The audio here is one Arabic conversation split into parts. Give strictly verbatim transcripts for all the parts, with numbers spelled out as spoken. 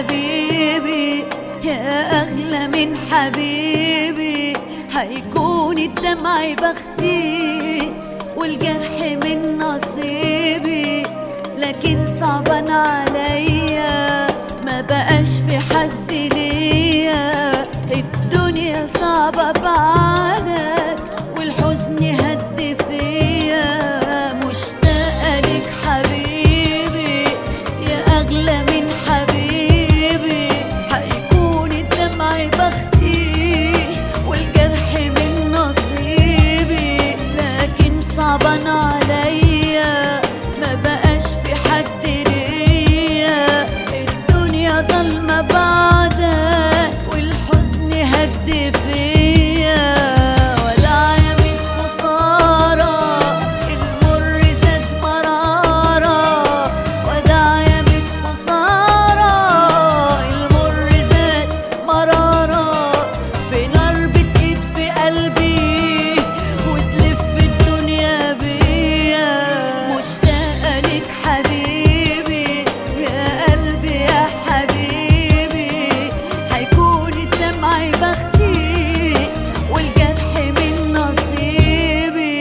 حبيبي يا أغلى من حبيبي، هيكون الدمع بختي والجرح من نصيبي، لكن صعبان عليا ما بقاش في حد ليا، الدنيا صعبة بعدك والحزن هد فيا، مشتاقة لك حبيبي يا أغلى من حبيبي، هيكون الدمع بختي والجرح من نصيبي، لكن صعبان عليا ما بقاش في حد ليا، الدنيا ضلمة بعدك والحزن هد فيا، وداع يا ميت خسارة المر زاد مرارة، وداع يا ميت خسارة المر زاد مرارة، في نار بتقيد في قلبي وتلف الدنيا بيا، مشتاقة لك حبيبي يا قلبي يا حبيبي، هيكون الدمع بختي والجرح من نصيبي.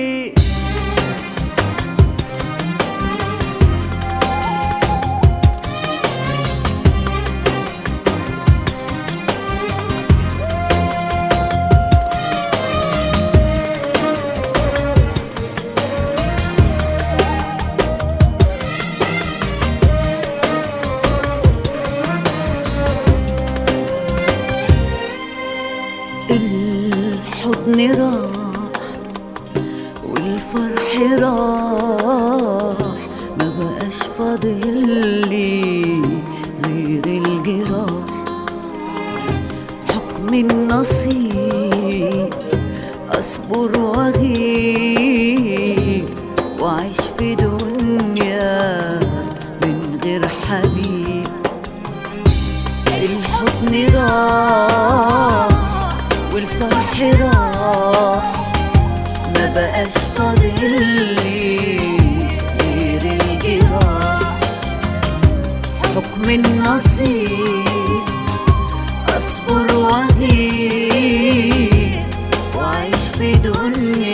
الحضن راح والفرح راح، ما بقاش فاضل لي غير الجراح، حكم النصيب اصبر واغيب واعيش في دنيا من غير حبيب، الحضن راح والفرح راح، ما بقاش فاضل لي غير الجراح، حكم النصيب اصبر واغيب واعيش في دنيا